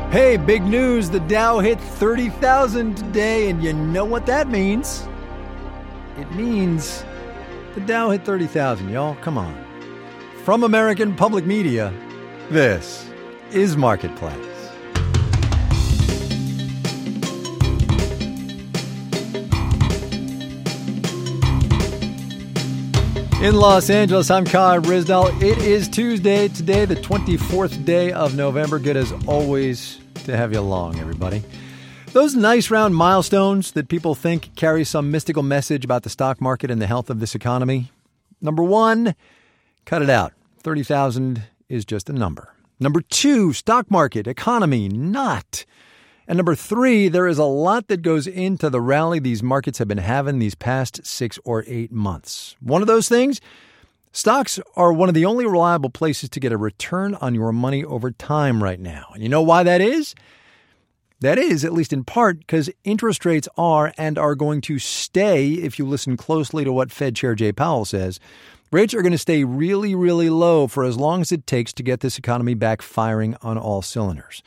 Hey, big news. The Dow hit 30,000 today, and you know what that means. It means the Dow hit 30,000, y'all. Come on. From American Public Media, this is Marketplace. In Los Angeles, I'm Kai Ryssdal. It is Tuesday, today, the 24th day of November. Good as always to have you along, everybody. Those nice round milestones that people think carry some mystical message about the stock market and the health of this economy. Number one, cut it out. 30,000 is just a number. Number two, stock market, economy, not. And number three, there is a lot that goes into the rally these markets have been having these past 6 or 8 months. One of those things, stocks are one of the only reliable places to get a return on your money over time right now. And you know why that is? That is, at least in part, because interest rates are and are going to stay, if you listen closely to what Fed Chair Jay Powell says, rates are going to stay really, really low for as long as it takes to get this economy back firing on all cylinders.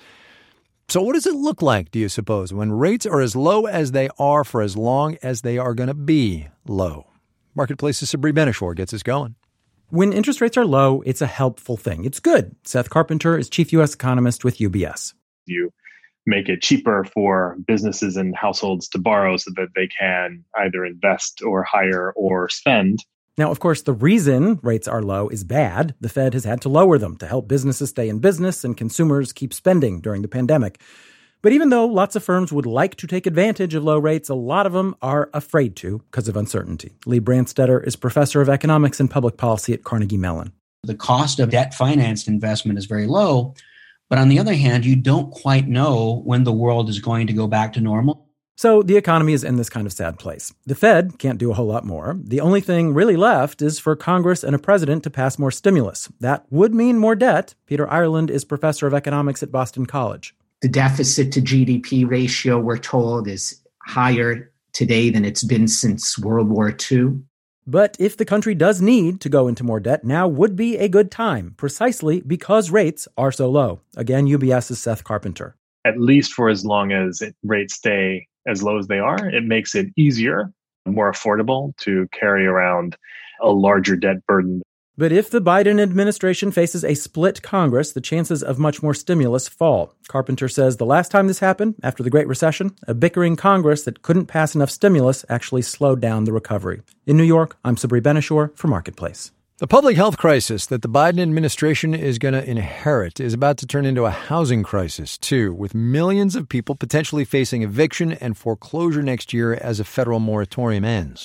So what does it look like, do you suppose, when rates are as low as they are for as long as they are going to be low? Marketplace's Sabri Ben-Achour gets us going. When interest rates are low, it's a helpful thing. It's good. Seth Carpenter is chief U.S. economist with UBS. You make it cheaper for businesses and households to borrow so that they can either invest or hire or spend. Now, of course, the reason rates are low is bad. The Fed has had to lower them to help businesses stay in business and consumers keep spending during the pandemic. But even though lots of firms would like to take advantage of low rates, a lot of them are afraid to because of uncertainty. Lee Brandstetter is professor of economics and public policy at Carnegie Mellon. The cost of debt-financed investment is very low. But on the other hand, you don't quite know when the world is going to go back to normal. So the economy is in this kind of sad place. The Fed can't do a whole lot more. The only thing really left is for Congress and a president to pass more stimulus. That would mean more debt. Peter Ireland is professor of economics at Boston College. The deficit to GDP ratio, we're told, is higher today than it's been since World War II. But if the country does need to go into more debt, now would be a good time, precisely because rates are so low. Again, UBS's Seth Carpenter. At least for as long as rates stay as low as they are, it makes it easier, more affordable to carry around a larger debt burden. But if the Biden administration faces a split Congress, the chances of much more stimulus fall. Carpenter says the last time this happened, after the Great Recession, a bickering Congress that couldn't pass enough stimulus actually slowed down the recovery. In New York, I'm Sabri Ben-Achour for Marketplace. The public health crisis that the Biden administration is going to inherit is about to turn into a housing crisis, too, with millions of people potentially facing eviction and foreclosure next year as a federal moratorium ends.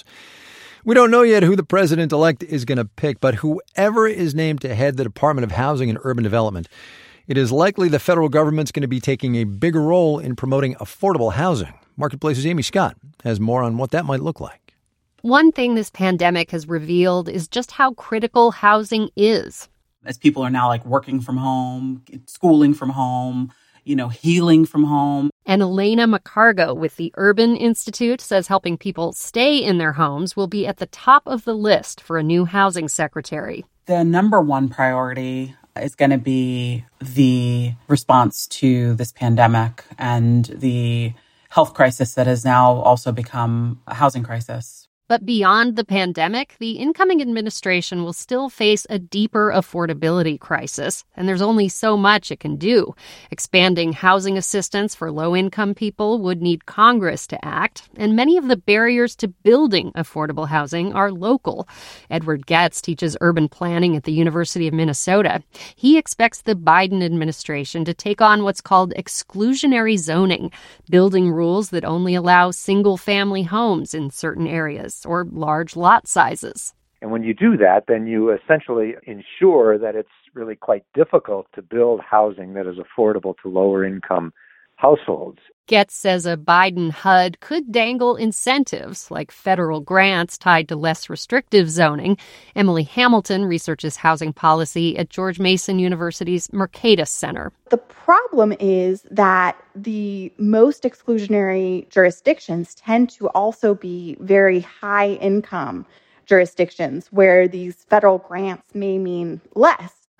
We don't know yet who the president-elect is going to pick, but whoever is named to head the Department of Housing and Urban Development, it is likely the federal government's going to be taking a bigger role in promoting affordable housing. Marketplace's Amy Scott has more on what that might look like. One thing this pandemic has revealed is just how critical housing is. As people are now working from home, schooling from home, healing from home. And Elena McCargo with the Urban Institute says helping people stay in their homes will be at the top of the list for a new housing secretary. The number one priority is going to be the response to this pandemic and the health crisis that has now also become a housing crisis. But beyond the pandemic, the incoming administration will still face a deeper affordability crisis, and there's only so much it can do. Expanding housing assistance for low-income people would need Congress to act, and many of the barriers to building affordable housing are local. Edward Getz teaches urban planning at the University of Minnesota. He expects the Biden administration to take on what's called exclusionary zoning, building rules that only allow single-family homes in certain areas or large lot sizes. And when you do that, then you essentially ensure that it's really quite difficult to build housing that is affordable to lower income households. Getz says a Biden HUD could dangle incentives like federal grants tied to less restrictive zoning. Emily Hamilton researches housing policy at George Mason University's Mercatus Center. The problem is that the most exclusionary jurisdictions tend to also be very high income jurisdictions where these federal grants may mean less.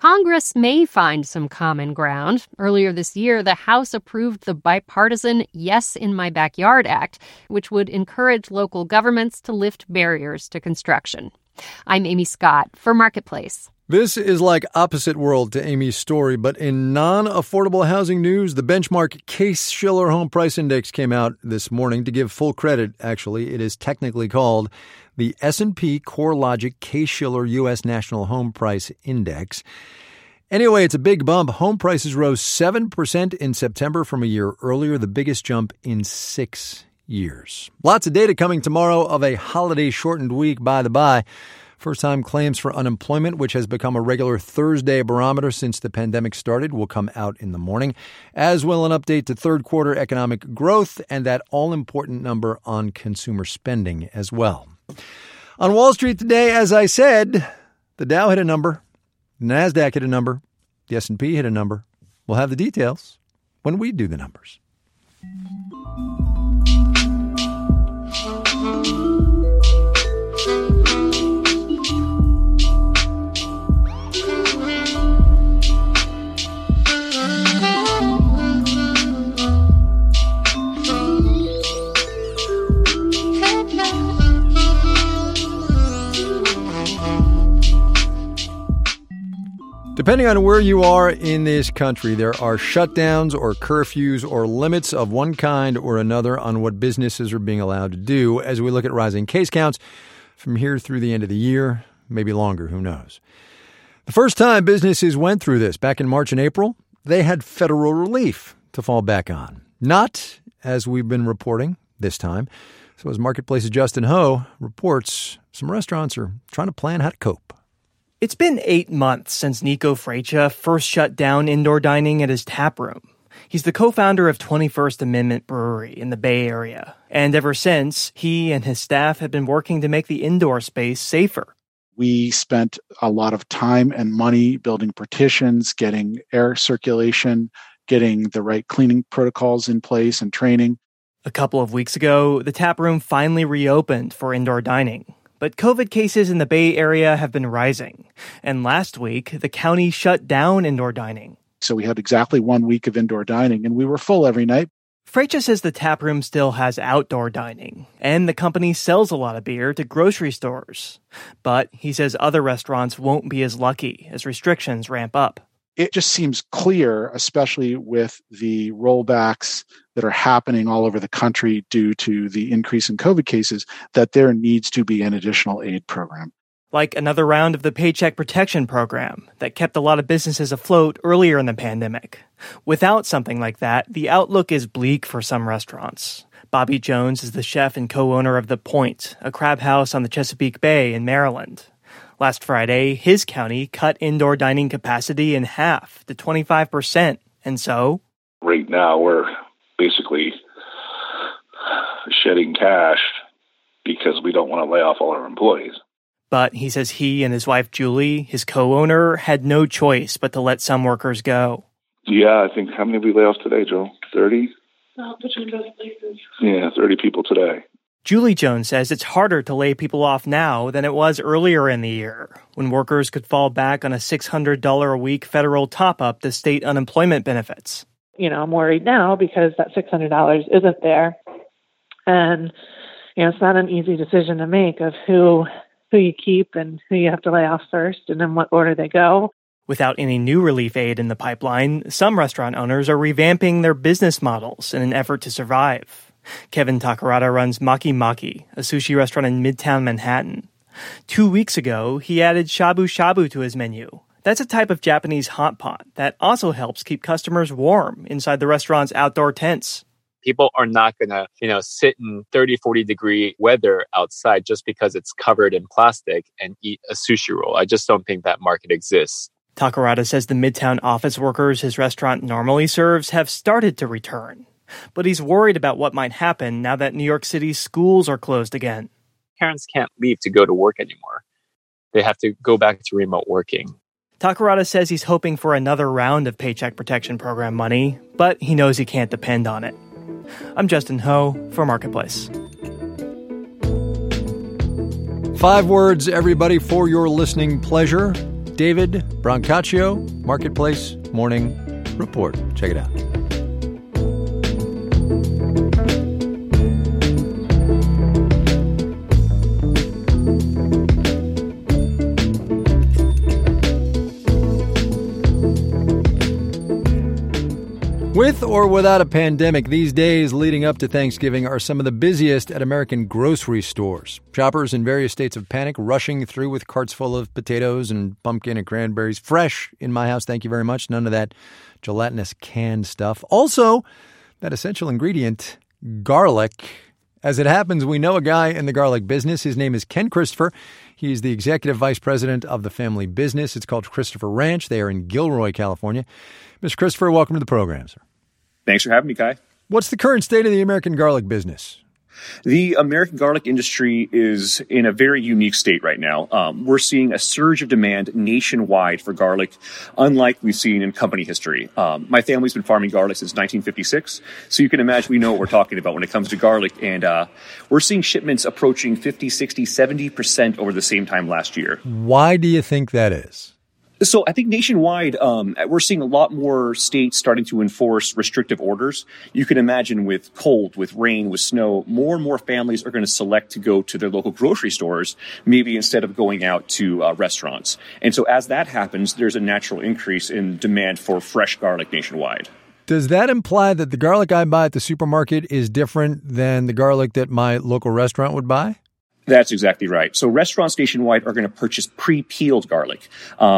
Congress may find some common ground. Earlier this year, the House approved the bipartisan Yes in My Backyard Act, which would encourage local governments to lift barriers to construction. I'm Amy Scott for Marketplace. This is like opposite world to Amy's story, but in non-affordable housing news, the benchmark Case-Shiller Home Price Index came out this morning. To give full credit, actually, it is technically called the S&P CoreLogic Case-Shiller U.S. National Home Price Index. Anyway, it's a big bump. Home prices rose 7% in September from a year earlier, the biggest jump in 6 years. Lots of data coming tomorrow of a holiday-shortened week, by the by. First-time claims for unemployment, which has become a regular Thursday barometer since the pandemic started, will come out in the morning, as will an update to third-quarter economic growth and that all-important number on consumer spending as well. On Wall Street today, as I said, the Dow hit a number, the NASDAQ hit a number, the S&P hit a number. We'll have the details when we do the numbers. Depending on where you are in this country, there are shutdowns or curfews or limits of one kind or another on what businesses are being allowed to do as we look at rising case counts from here through the end of the year, maybe longer, who knows. The first time businesses went through this, back in March and April, they had federal relief to fall back on. Not, as we've been reporting this time. So as Marketplace's Justin Ho reports, some restaurants are trying to plan how to cope. It's been 8 months since Nico Freccia first shut down indoor dining at his tap room. He's the co-founder of 21st Amendment Brewery in the Bay Area. And ever since, he and his staff have been working to make the indoor space safer. We spent a lot of time and money building partitions, getting air circulation, getting the right cleaning protocols in place and training. A couple of weeks ago, the tap room finally reopened for indoor dining. But COVID cases in the Bay Area have been rising. And last week, the county shut down indoor dining. So we had exactly 1 week of indoor dining, and we were full every night. Freccia says the taproom still has outdoor dining, and the company sells a lot of beer to grocery stores. But he says other restaurants won't be as lucky as restrictions ramp up. It just seems clear, especially with the rollbacks that are happening all over the country due to the increase in COVID cases, that there needs to be an additional aid program. Like another round of the Paycheck Protection Program that kept a lot of businesses afloat earlier in the pandemic. Without something like that, the outlook is bleak for some restaurants. Bobby Jones is the chef and co-owner of The Point, a crab house on the Chesapeake Bay in Maryland. Last Friday, his county cut indoor dining capacity in half to 25%. And so? Right now, we're basically shedding cash because we don't want to lay off all our employees. But he says he and his wife, Julie, his co-owner, had no choice but to let some workers go. Yeah, I think, how many did we lay off today, Joe? 30? Between both places. Yeah, 30 people today. Julie Jones says it's harder to lay people off now than it was earlier in the year, when workers could fall back on a $600 a week federal top-up to state unemployment benefits. You know, I'm worried now because that $600 isn't there. And, you know, it's not an easy decision to make of who you keep and who you have to lay off first and in what order they go. Without any new relief aid in the pipeline, some restaurant owners are revamping their business models in an effort to survive. Kevin Takarada runs Maki Maki, a sushi restaurant in Midtown Manhattan. 2 weeks ago, he added shabu shabu to his menu. That's a type of Japanese hot pot that also helps keep customers warm inside the restaurant's outdoor tents. People are not going to, sit in 30, 40 degree weather outside just because it's covered in plastic and eat a sushi roll. I just don't think that market exists. Takarada says the Midtown office workers his restaurant normally serves have started to return. But he's worried about what might happen now that New York City's schools are closed again. Parents can't leave to go to work anymore. They have to go back to remote working. Takarada says he's hoping for another round of Paycheck Protection Program money, but he knows he can't depend on it. I'm Justin Ho for Marketplace. 5 words, everybody, for your listening pleasure. David Brancaccio, Marketplace Morning Report. Check it out. With or without a pandemic, these days leading up to Thanksgiving are some of the busiest at American grocery stores. Shoppers in various states of panic rushing through with carts full of potatoes and pumpkin and cranberries. Fresh in my house, thank you very much. None of that gelatinous canned stuff. Also, that essential ingredient, garlic. As it happens, we know a guy in the garlic business. His name is Ken Christopher. He's the executive vice president of the family business. It's called Christopher Ranch. They are in Gilroy, California. Mr. Christopher, welcome to the program, sir. Thanks for having me, Kai. What's the current state of the American garlic business? The American garlic industry is in a very unique state right now. We're seeing a surge of demand nationwide for garlic, unlike we've seen in company history. My family's been farming garlic since 1956, so you can imagine we know what we're talking about when it comes to garlic. And we're seeing shipments approaching 50, 60, 70% over the same time last year. Why do you think that is? So I think nationwide, we're seeing a lot more states starting to enforce restrictive orders. You can imagine with cold, with rain, with snow, more and more families are going to select to go to their local grocery stores, maybe instead of going out to restaurants. And so as that happens, there's a natural increase in demand for fresh garlic nationwide. Does that imply that the garlic I buy at the supermarket is different than the garlic that my local restaurant would buy? That's exactly right. So restaurants nationwide are going to purchase pre-peeled garlic.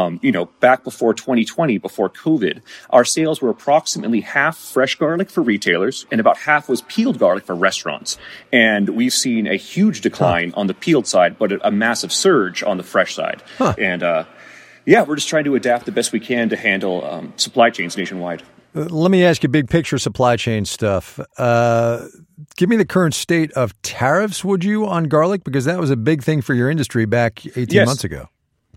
Back before 2020, before COVID, our sales were approximately half fresh garlic for retailers and about half was peeled garlic for restaurants. And we've seen a huge decline on the peeled side, but a massive surge on the fresh side. And we're just trying to adapt the best we can to handle supply chains nationwide. Let me ask you big picture supply chain stuff. Give me the current state of tariffs, would you, on garlic? Because that was a big thing for your industry back 18 months ago.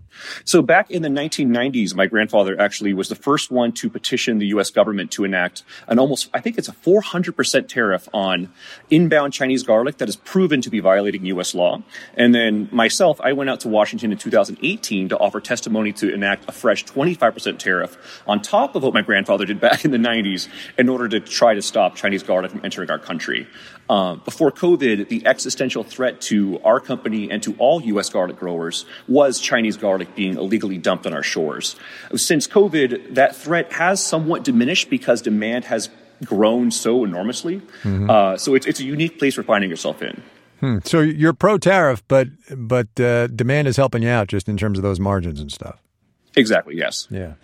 So back in the 1990s, my grandfather actually was the first one to petition the U.S. government to enact an I think it's a 400% tariff on inbound Chinese garlic that is proven to be violating U.S. law. And then myself, I went out to Washington in 2018 to offer testimony to enact a fresh 25% tariff on top of what my grandfather did back in the 90s in order to try to stop Chinese garlic from entering our country. Before COVID, the existential threat to our company and to all U.S. garlic growers was Chinese garlic being illegally dumped on our shores. Since COVID, that threat has somewhat diminished because demand has grown so enormously. Mm-hmm. So it's a unique place we're finding yourself in. So you're pro-tariff, but demand is helping you out just in terms of those margins and stuff. Exactly, yes. Yeah.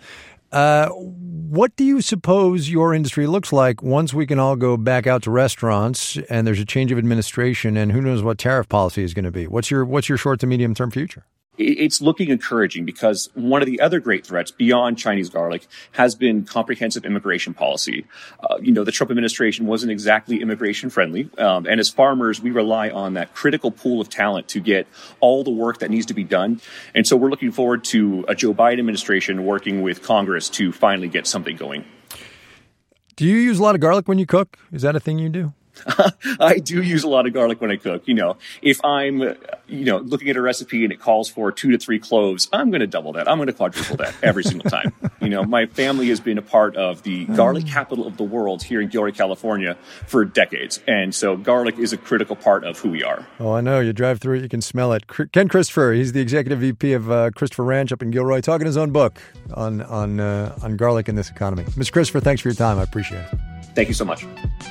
What do you suppose your industry looks like once we can all go back out to restaurants and there's a change of administration and who knows what tariff policy is going to be? What's your short to medium term future? It's looking encouraging because one of the other great threats beyond Chinese garlic has been comprehensive immigration policy. The Trump administration wasn't exactly immigration friendly. And as farmers, we rely on that critical pool of talent to get all the work that needs to be done. And so we're looking forward to a Joe Biden administration working with Congress to finally get something going. Do you use a lot of garlic when you cook? Is that a thing you do? I do use a lot of garlic when I cook. If I'm, looking at a recipe and it calls for 2 to 3 cloves, I'm going to double that. I'm going to quadruple that every single time. My family has been a part of the garlic capital of the world here in Gilroy, California for decades. And so garlic is a critical part of who we are. Oh, I know. You drive through it, you can smell it. Ken Christopher, he's the executive VP of Christopher Ranch up in Gilroy, talking his own book on garlic in this economy. Mr. Christopher, thanks for your time. I appreciate it. Thank you so much.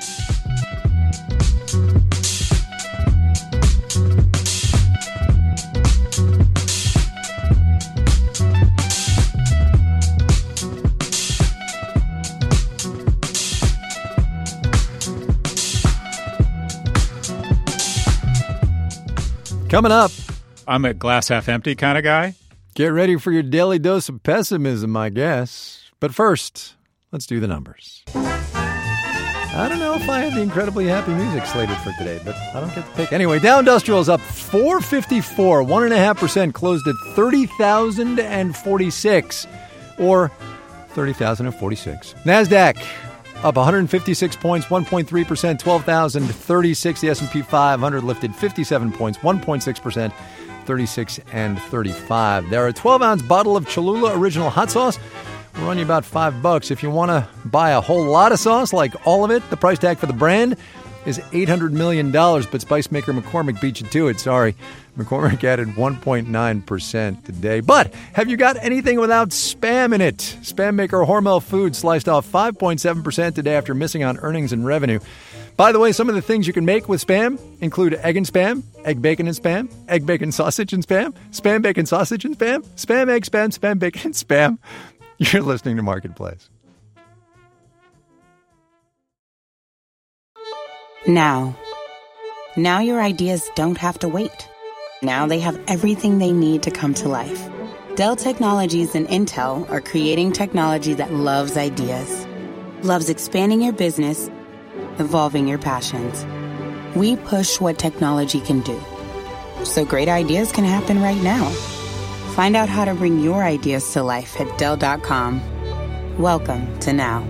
Coming up, I'm a glass half empty kind of guy. Get ready for your daily dose of pessimism, I guess. But first, let's do the numbers. I don't know if I have the incredibly happy music slated for today, but I don't get to pick. Anyway, Dow Industrial is up 454, 1.5%, closed at 30,046, or 30,046. NASDAQ up 156 points, 1.3%, 12,036. The S&P 500 lifted 57 points, 1.6%, $36 and $35. There are a 12-ounce bottle of Cholula Original Hot Sauce. Will run you about $5. If you want to buy a whole lot of sauce, like all of it, the price tag for the brand is $800 million, but Spice Maker McCormick beat you to it. Sorry. McCormick added 1.9% today. But have you got anything without Spam in it? Spam maker Hormel Foods sliced off 5.7% today after missing on earnings and revenue. By the way, some of the things you can make with Spam include egg and Spam, egg bacon and Spam, egg bacon sausage and Spam, Spam bacon sausage and Spam, Spam egg Spam, Spam bacon and Spam. You're listening to Marketplace. Now your ideas don't have to wait. Now they have everything they need to come to life. Dell Technologies and Intel are creating technology that loves ideas, loves expanding your business, evolving your passions. We push what technology can do, so great ideas can happen right now. Find out how to bring your ideas to life at Dell.com. Welcome to Now.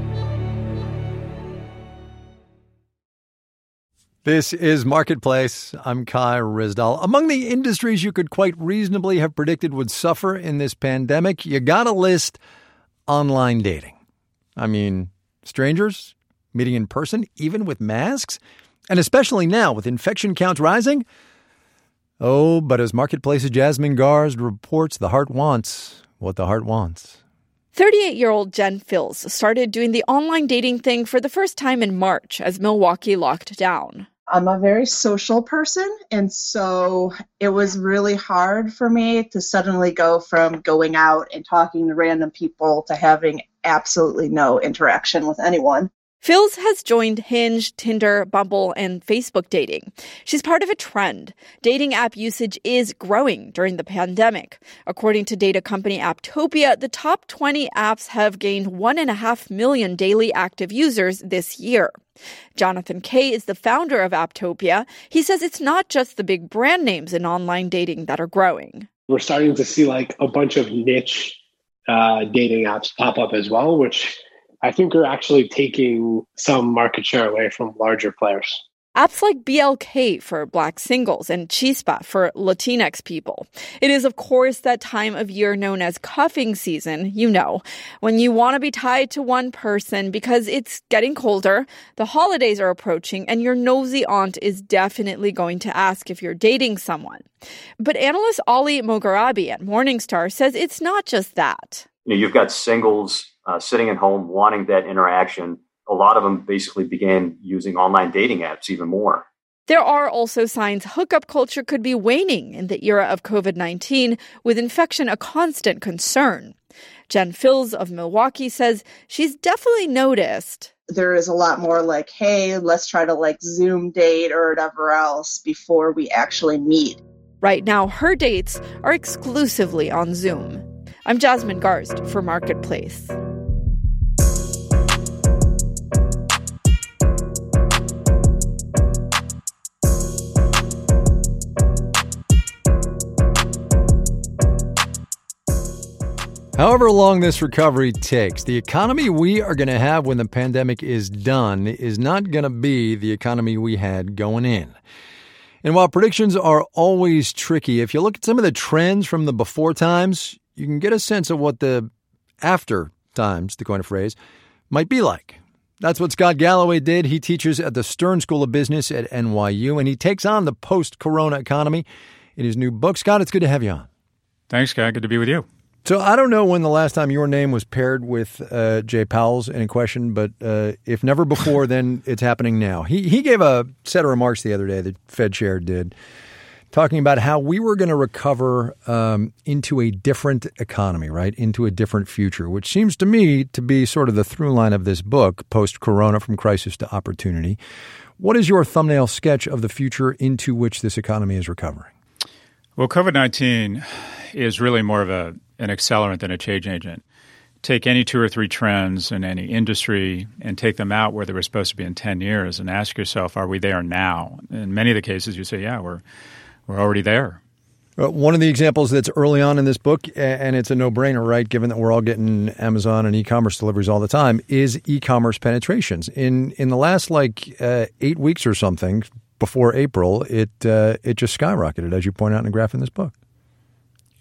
This is Marketplace. I'm Kai Ryssdal. Among the industries you could quite reasonably have predicted would suffer in this pandemic, you gotta list online dating. I mean, strangers meeting in person, even with masks, and especially now with infection counts rising. Oh, but as Marketplace's Jasmine Garsd reports, the heart wants what the heart wants. 38-year-old Jen Phils started doing the online dating thing for the first time in March as Milwaukee locked down. I'm a very social person, and so it was really hard for me to suddenly go from going out and talking to random people to having absolutely no interaction with anyone. Phils has joined Hinge, Tinder, Bumble, and Facebook dating. She's part of a trend. Dating app usage is growing during the pandemic. According to data company Apptopia, the top 20 apps have gained 1.5 million daily active users this year. Jonathan Kay is the founder of Apptopia. He says it's not just the big brand names in online dating that are growing. We're starting to see like a bunch of niche dating apps pop up as well, which I think are actually taking some market share away from larger players. Apps like BLK for Black singles and Chispa for Latinx people. It is, of course, that time of year known as cuffing season, you know, when you want to be tied to one person because it's getting colder, the holidays are approaching, and your nosy aunt is definitely going to ask if you're dating someone. But analyst Ali Mogharabi at Morningstar says it's not just that. You've got singles sitting at home wanting that interaction. A lot of them basically began using online dating apps even more. There are also signs hookup culture could be waning in the era of COVID-19, with infection a constant concern. Jen Phils of Milwaukee says she's definitely noticed. There is a lot more like, hey, let's try to like Zoom date or whatever else before we actually meet. Right now, her dates are exclusively on Zoom. I'm Jasmine Garsd for Marketplace. However long this recovery takes, the economy we are going to have when the pandemic is done is not going to be the economy we had going in. And while predictions are always tricky, if you look at some of the trends from the before times, you can get a sense of what the after times, to coin a phrase, might be like. That's what Scott Galloway did. He teaches at the Stern School of Business at NYU, and he takes on the post-corona economy in his new book. Scott, it's good to have you on. Thanks, Scott. Good to be with you. So I don't know when the last time your name was paired with Jay Powell's in question, but if never before, then it's happening now. He gave a set of remarks the other day, the Fed chair did, talking about how we were going to recover into a different economy, right, into a different future, which seems to me to be sort of the through line of this book, Post-Corona, From Crisis to Opportunity. What is your thumbnail sketch of the future into which this economy is recovering? Well, COVID-19 is really more of an accelerant than a change agent. Take any two or three trends in any industry and take them out where they were supposed to be in 10 years and ask yourself, are we there now? In many of the cases, you say, yeah, we're already there. One of the examples that's early on in this book, and it's a no-brainer, right, given that we're all getting Amazon and e-commerce deliveries all the time, is e-commerce penetrations. In the last 8 weeks or something, before April, it just skyrocketed, as you point out in a graph in this book.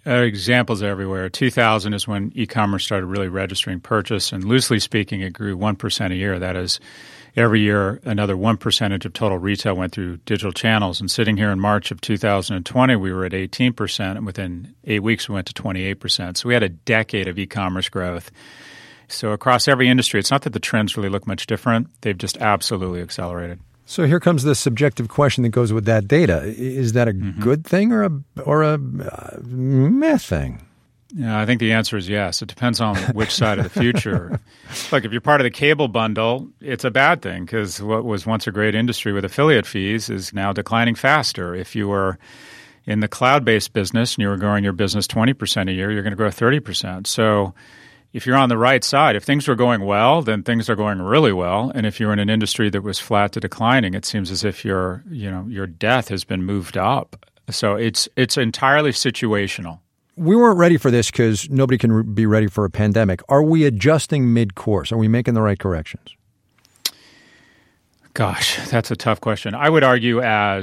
Examples everywhere. 2000 is when e-commerce started really registering purchase, and loosely speaking, it grew 1% a year. That is, every year, another 1% of total retail went through digital channels. And sitting here in March of 2020, we were at 18%, and within 8 weeks, we went to 28%. So we had a decade of e-commerce growth. So across every industry, it's not that the trends really look much different. They've just absolutely accelerated. So here comes the subjective question that goes with that data. Is that a good thing or a meh thing? Yeah, I think the answer is yes. It depends on which side of the future. Look, if you're part of the cable bundle, it's a bad thing because what was once a great industry with affiliate fees is now declining faster. If you were in the cloud-based business and you were growing your business 20% a year, you're going to grow 30%. So if you're on the right side, if things were going well, then things are going really well. And if you're in an industry that was flat to declining, it seems as if your death has been moved up. So it's entirely situational. We weren't ready for this because nobody can be ready for a pandemic. Are we adjusting mid-course? Are we making the right corrections? Gosh, that's a tough question. I would argue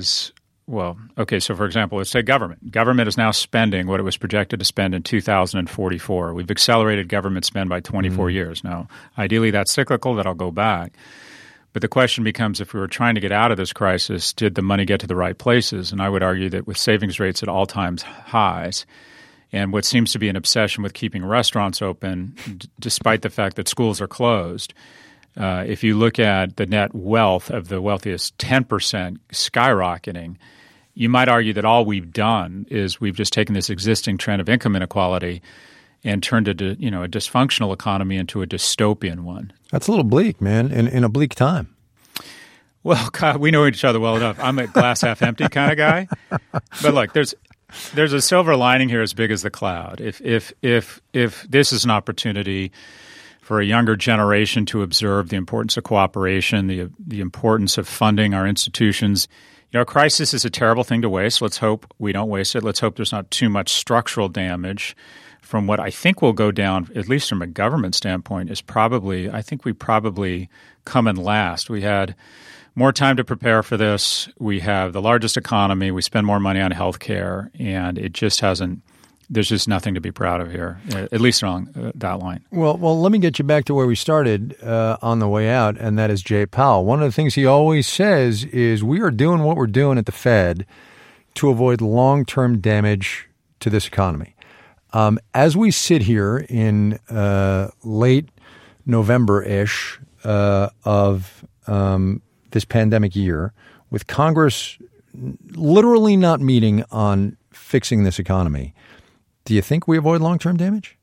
so for example, let's say government. Government is now spending what it was projected to spend in 2044. We've accelerated government spend by 24 years. Now, ideally that's cyclical, that'll go back. But the question becomes, if we were trying to get out of this crisis, did the money get to the right places? And I would argue that with savings rates at all-time highs, and what seems to be an obsession with keeping restaurants open, despite the fact that schools are closed. If you look at the net wealth of the wealthiest 10% skyrocketing, you might argue that all we've done is we've just taken this existing trend of income inequality and turned a dysfunctional economy into a dystopian one. That's a little bleak, man, in a bleak time. Well, God, we know each other well enough. I'm a glass half empty kind of guy. But look, there's a silver lining here as big as the cloud. If this is an opportunity for a younger generation to observe the importance of cooperation, the importance of funding our institutions. A crisis is a terrible thing to waste. Let's hope we don't waste it. Let's hope there's not too much structural damage from what I think will go down, at least from a government standpoint, I think we probably come in last. We had more time to prepare for this. We have the largest economy. We spend more money on healthcare, and it just hasn't. There's just nothing to be proud of here, at least along that line. Well, let me get you back to where we started on the way out, and that is Jay Powell. One of the things he always says is we are doing what we're doing at the Fed to avoid long-term damage to this economy. As we sit here in late November-ish of this pandemic year, with Congress literally not meeting on fixing this economy, do you think we avoid long-term damage?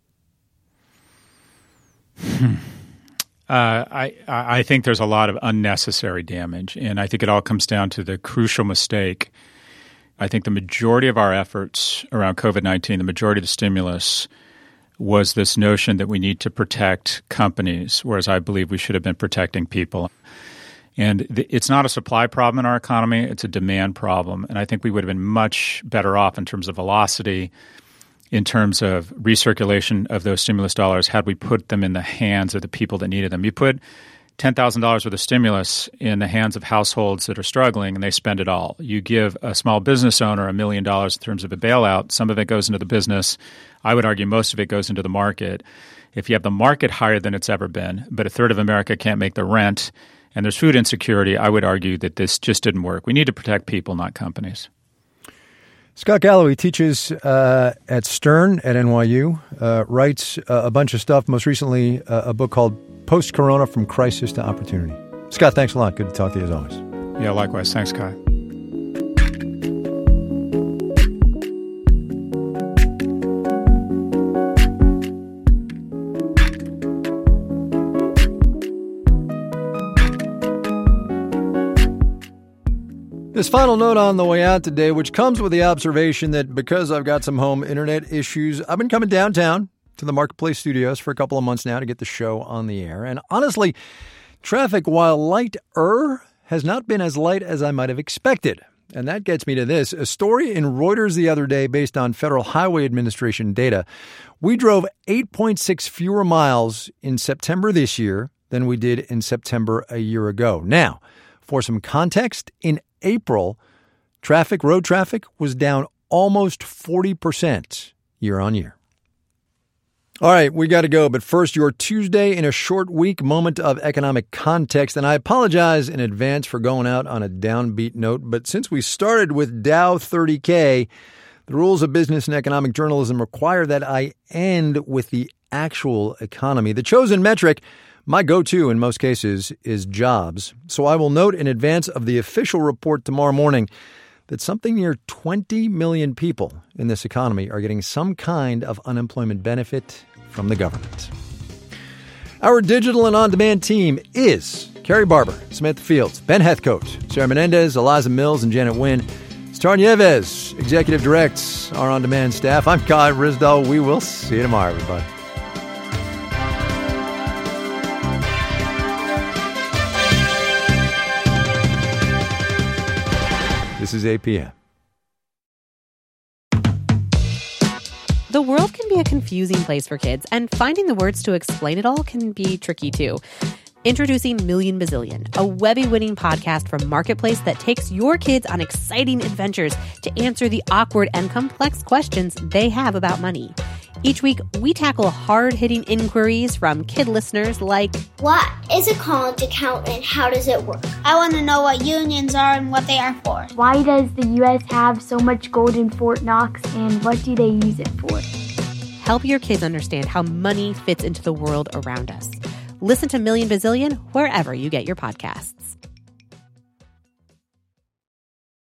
I think there's a lot of unnecessary damage, and I think it all comes down to the crucial mistake. I think the majority of our efforts around COVID-19, the majority of the stimulus, was this notion that we need to protect companies, whereas I believe we should have been protecting people. And it's not a supply problem in our economy, it's a demand problem. And I think we would have been much better off in terms of velocity, in terms of recirculation of those stimulus dollars had we put them in the hands of the people that needed them. You put $10,000 worth of stimulus in the hands of households that are struggling and they spend it all. You give a small business owner $1 million in terms of a bailout. Some of it goes into the business. I would argue most of it goes into the market. If you have the market higher than it's ever been, but a third of America can't make the rent and there's food insecurity, I would argue that this just didn't work. We need to protect people, not companies. Scott Galloway teaches at Stern at NYU, writes a bunch of stuff, most recently a book called Post-Corona: From Crisis to Opportunity. Scott, thanks a lot. Good to talk to you as always. Yeah, likewise. Thanks, Kai. This final note on the way out today, which comes with the observation that because I've got some home internet issues, I've been coming downtown to the Marketplace Studios for a couple of months now to get the show on the air. And honestly, traffic, while lighter, has not been as light as I might have expected. And that gets me to this. A story in Reuters the other day based on Federal Highway Administration data. We drove 8.6 fewer miles in September this year than we did in September a year ago. Now, for some context, in April, road traffic was down almost 40% year on year. All right, we got to go. But first, your Tuesday in a short week moment of economic context. And I apologize in advance for going out on a downbeat note. But since we started with Dow 30K, the rules of business and economic journalism require that I end with the actual economy. The chosen metric, my go-to in most cases, is jobs. So I will note in advance of the official report tomorrow morning that something near 20 million people in this economy are getting some kind of unemployment benefit from the government. Our digital and on-demand team is Carrie Barber, Samantha Fields, Ben Heathcote, Sarah Menendez, Eliza Mills, and Janet Wynn. Star Nieves, executive directs our on-demand staff. I'm Kai Risdall. We will see you tomorrow, everybody. This is APM. The world can be a confusing place for kids, and finding the words to explain it all can be tricky too. Introducing Million Bazillion, a Webby-winning podcast from Marketplace that takes your kids on exciting adventures to answer the awkward and complex questions they have about money. Each week, we tackle hard-hitting inquiries from kid listeners like, what is a college account and how does it work? I want to know what unions are and what they are for. Why does the U.S. have so much gold in Fort Knox and what do they use it for? Help your kids understand how money fits into the world around us. Listen to Million Bazillion wherever you get your podcasts.